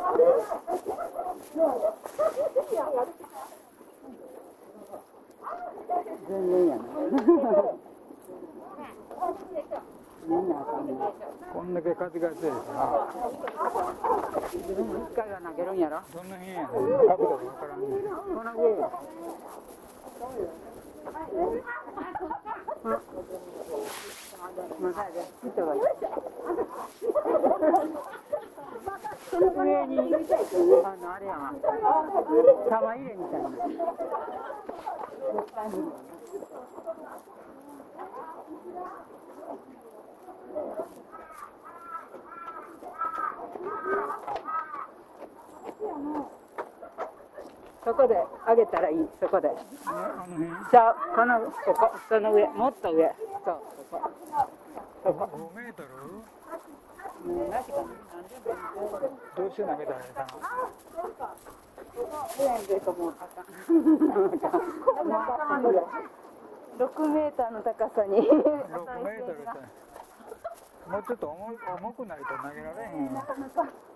全然やな。みんなあかんね。 こんだけ風が強いから自分も一回は投げるんやろ。 どんな辺やねん、角度がわからんねん。 この上や。まだで人がいる。上にあれやわ。玉入れみたいな。絶対無理やな。そこで上げたらいい。そこで。 あの辺じゃあこのここその上もっと上。そうそこ。そこ。 5メートルなしかどうして投げたらいいかな。 上に出るともうあかん。6メーターの高さに。 6メートルってもうちょっと重くないと投げられへんよ。